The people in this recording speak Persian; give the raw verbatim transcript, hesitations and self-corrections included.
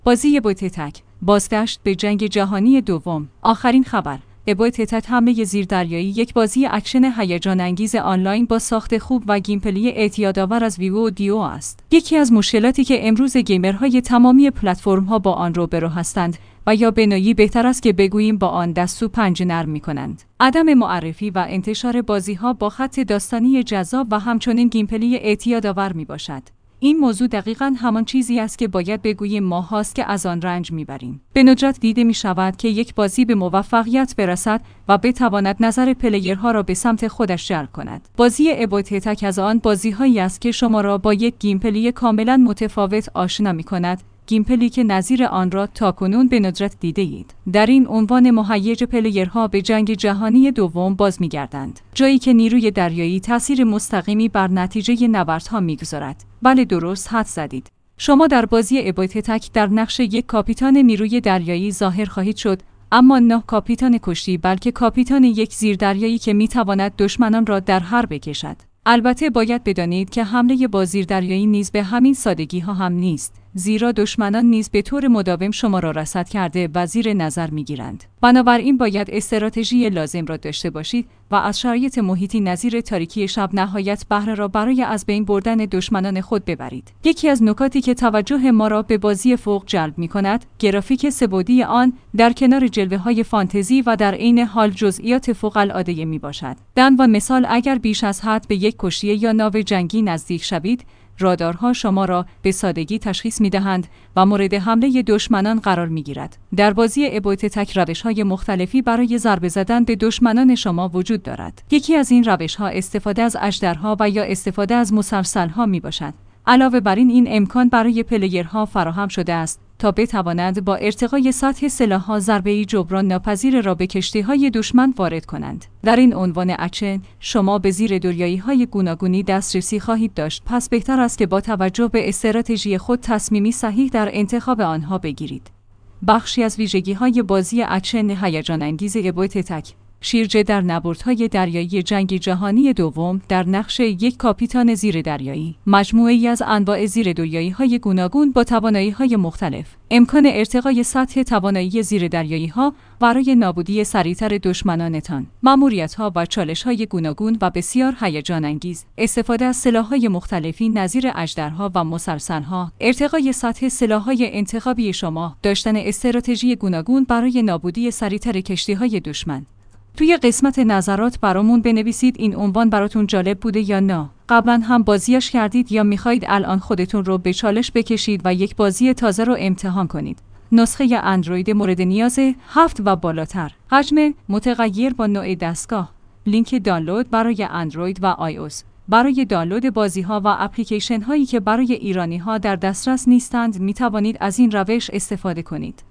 بازی ابوت تک، بازگشت به جنگ جهانی دوم. آخرین خبر: ابوت تک حمله زیردریایی، یک بازی اکشن هیجان انگیز آنلاین با ساخت خوب و گیمپلی اعتیادآور از ویو و دیو است. یکی از مشکلاتی که امروز گیمرهای تمامی پلتفرم‌ها با آن روبرو هستند و یا به نوعی بهتر است که بگوییم با آن دست و پنجه نرم می‌کنند. عدم معرفی و انتشار بازی‌ها با خط داستانی جذاب و همچنین گیمپلی اعتیادآور میباشد. این موضوع دقیقاً همان چیزی است که باید بگوییم ما هاست که از آن رنج میبریم. به ندرت دیده می شود که یک بازی به موفقیت برسد و بتواند نظر پلیرها را به سمت خودش جلب کند. بازی ابوت تک از آن بازی‌هایی است که شما را با یک گیمپلی کاملاً متفاوت آشنا می‌کند، گیمپلی که نظیر آن را تاکنون به ندرت دیده اید. در این عنوان مهیج پلیرها به جنگ جهانی دوم باز می‌گردند، جایی که نیروی دریایی تأثیر مستقیمی بر نتیجه نبردها می‌گذارد. بله، درست حدس زدید. شما در بازی ابوت تک در نقش یک کاپیتان نیروی دریایی ظاهر خواهید شد، اما نه کاپیتان کشتی، بلکه کاپیتان یک زیردریایی که می‌تواند دشمنان را در حر بکشد. البته باید بدانید که حمله با زیردریایی نیز به همین سادگی ها هم نیست، زیرا دشمنان نیز به طور مداوم شما را رصد کرده و زیر نظر می‌گیرند. بنابراین باید استراتژی لازم را داشته باشید و از شرایط محیطی نظیر تاریکی شب نهایت بهره را برای از بین بردن دشمنان خود ببرید. یکی از نکاتی که توجه ما را به بازی فوق جلب می‌کند، گرافیک سه‌بعدی آن در کنار جلوه‌های فانتزی و در عین حال جزئیات فوق‌العاده میباشد. به عنوان مثال، اگر بیش از حد به یک کشتی یا ناو جنگی نزدیک شوید، رادارها شما را به سادگی تشخیص می‌دهند و مورد حمله دشمنان قرار می‌گیرد. در بازی ابوت تک روش‌های مختلفی برای ضربه زدن به دشمنان شما وجود دارد. یکی از این روش‌ها استفاده از اژدرها و یا استفاده از مسلسل‌ها میباشد. علاوه بر این، این امکان برای پلیرها فراهم شده است تا بتوانند با ارتقای سطح سلاح‌ها ضربه‌ای جبران ناپذیر را به کشتی‌های دشمن وارد کنند. در این عنوان اکشن شما به زیر دریایی‌های گوناگونی دسترسی خواهید داشت، پس بهتر است که با توجه به استراتژی خود تصمیمی صحیح در انتخاب آنها بگیرید. بخشی از ویژگی‌های بازی اکشن هیجان انگیز ابوت تک: شیرجه در نبردهای دریایی جنگ جهانی دوم در نقش یک کاپیتان زیر دریایی، مجموعه‌ای از انواع زیر دریایی‌های گوناگون با توانایی‌های مختلف، امکان ارتقای سطح توانایی زیر دریایی‌ها برای نابودی سریعتر دشمنانتان، مأموریت‌ها و چالش‌های گوناگون و بسیار هیجان انگیز، استفاده از سلاح‌های مختلفی نظیر اژدرها و مسلسل‌ها، ارتقای سطح سلاح‌های انتخابی شما، داشتن استراتژی گوناگون برای نابودی سریعتر کشتی‌های دشمن. توی قسمت نظرات برامون بنویسید این عنوان براتون جالب بوده یا نه. قبلا هم بازیش کردید یا میخواید الان خودتون رو به چالش بکشید و یک بازی تازه رو امتحان کنید. نسخه اندروید مورد نیاز هفت و بالاتر. حجم متغیر با نوع دستگاه. لینک دانلود برای اندروید و آی او اس. برای دانلود بازی‌ها و اپلیکیشن‌هایی که برای ایرانی‌ها در دسترس نیستند، می‌توانید از این روش استفاده کنید.